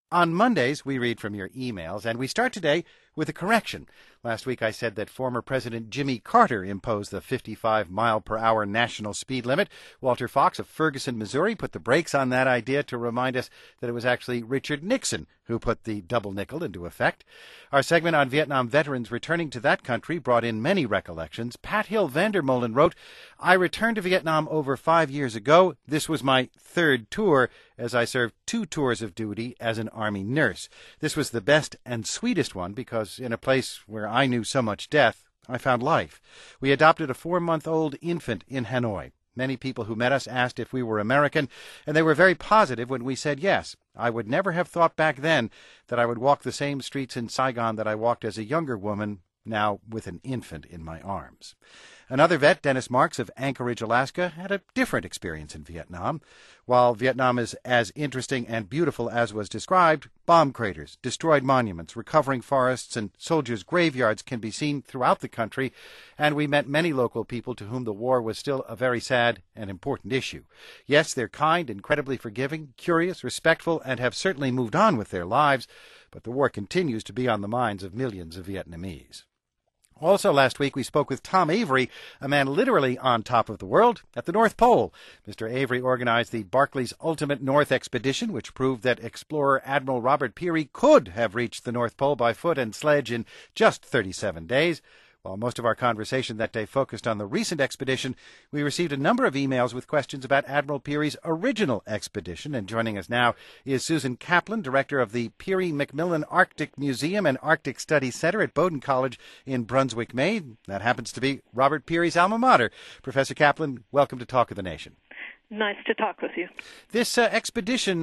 On Mondays, we read from your emails, and we start today with a correction. Last week I said that former President Jimmy Carter imposed the 55-mile-per-hour national speed limit. Walter Fox of Ferguson, Missouri, put the brakes on that idea to remind us that it was actually Richard Nixon who put the double nickel into effect. Our segment on Vietnam veterans returning to that country brought in many recollections. Pat Hill Vandermolen wrote, "I returned to Vietnam over 5 years ago. This was my third tour, as I served 2 tours of duty as an Army nurse. This was the best and sweetest one because in a place where I knew so much death, I found life. We adopted a 4-month-old infant in Hanoi. Many people who met us asked if we were American, and they were very positive when we said yes. I would never have thought back then that I would walk the same streets in Saigon that I walked as a younger woman, now with an infant in my arms." Another vet, Dennis Marks of Anchorage, Alaska, had a different experience in Vietnam. While Vietnam is as interesting and beautiful as was described, bomb craters, destroyed monuments, recovering forests, and soldiers' graveyards can be seen throughout the country, and we met many local people to whom the war was still a very sad and important issue. Yes, they're kind, incredibly forgiving, curious, respectful, and have certainly moved on with their lives, but the war continues to be on the minds of millions of Vietnamese. Also last week we spoke with Tom Avery, a man literally on top of the world, at the North Pole. Mr. Avery organized the Barclay's Ultimate North Expedition, which proved that explorer Admiral Robert Peary could have reached the North Pole by foot and sledge in just 37 days. While most of our conversation that day focused on the recent expedition, we received a number of emails with questions about Admiral Peary's original expedition. And joining us now is Susan Kaplan, director of the Peary-McMillan Arctic Museum and Arctic Studies Center at Bowdoin College in Brunswick, Maine. That happens to be Robert Peary's alma mater. Professor Kaplan, welcome to Talk of the Nation. Nice to talk with you. This expedition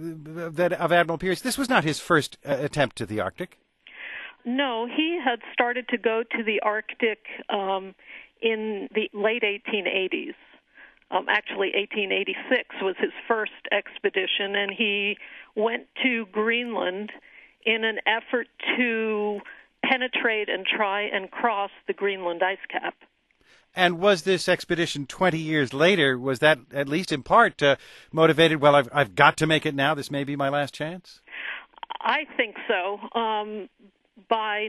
of Admiral Peary's, this was not his first attempt to the Arctic. No, he had started to go to the Arctic in the late 1880s. Actually, 1886 was his first expedition, and he went to Greenland in an effort to penetrate and try and cross the Greenland ice cap. And was this expedition 20 years later, was that at least in part motivated, well, I've got to make it now, this may be my last chance? I think so. By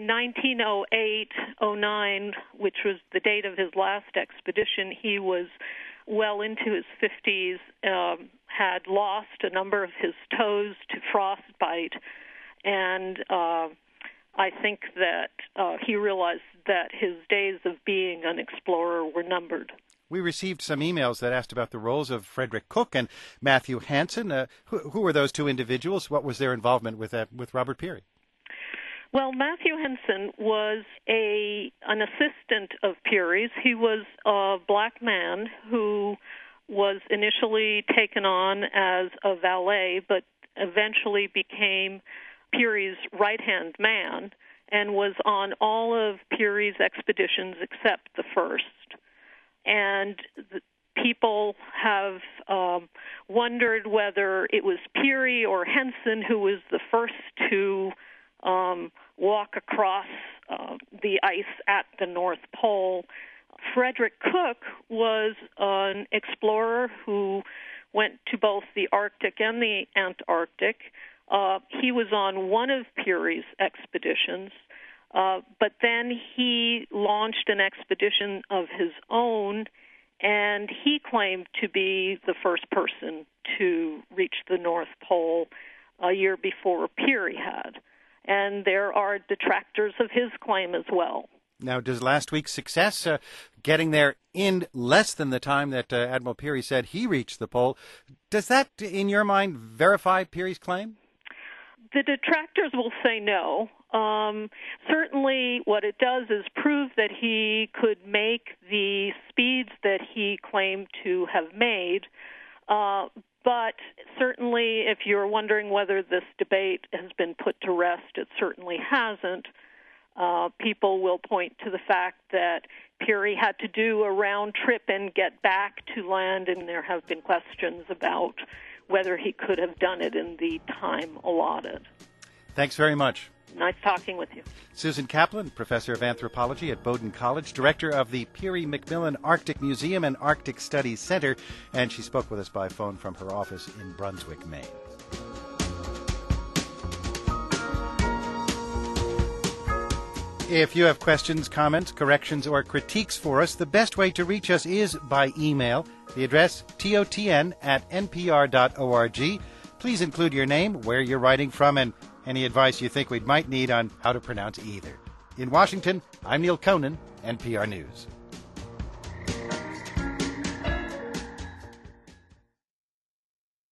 1908-09, which was the date of his last expedition, he was well into his 50s, had lost a number of his toes to frostbite, and I think that he realized that his days of being an explorer were numbered. We received some emails that asked about the roles of Frederick Cook and Matthew Hansen. Who were those two individuals? What was their involvement with Robert Peary? Well, Matthew Henson was an assistant of Peary's. He was a black man who was initially taken on as a valet, but eventually became Peary's right-hand man and was on all of Peary's expeditions except the first. And people have wondered whether it was Peary or Henson who was the first to walk across the ice at the North Pole. Frederick Cook was an explorer who went to both the Arctic and the Antarctic. He was on one of Peary's expeditions, but then he launched an expedition of his own, and he claimed to be the first person to reach the North Pole a year before Peary had. And there are detractors of his claim as well. Now, does last week's success, getting there in less than the time that Admiral Peary said he reached the pole, does that, in your mind, verify Peary's claim? The detractors will say no. Certainly what it does is prove that he could make the speeds that he claimed to have made. But certainly, if you're wondering whether this debate has been put to rest, it certainly hasn't. People will point to the fact that Peary had to do a round trip and get back to land, and there have been questions about whether he could have done it in the time allotted. Thanks very much. Nice talking with you. Susan Kaplan, professor of anthropology at Bowdoin College, director of the Peary-McMillan Arctic Museum and Arctic Studies Center, and she spoke with us by phone from her office in Brunswick, Maine. If you have questions, comments, corrections, or critiques for us, the best way to reach us is by email. The address, totn@npr.org. Please include your name, where you're writing from, and any advice you think we might need on how to pronounce either. In Washington, I'm Neil Conan, NPR News.